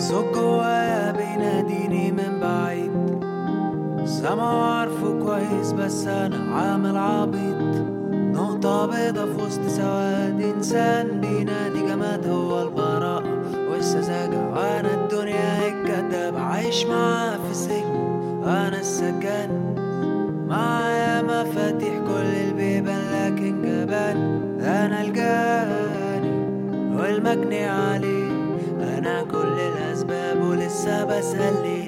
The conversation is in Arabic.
صوت جوايا بيناديني من بعيد، سامعه عارفه كويس بس انا عامل عبيط. نقطة بيضة في وسط سواد، انسان بينادي جماد، هو البراءة والسذاجة وانا الدنيا الكداب. عايش معاه في سجن انا السجان، معايا مفاتيح كل البيبان لكن جبان. انا الجاني والمجني عليه، انا كل الاسباب ولسه بسأل ليه.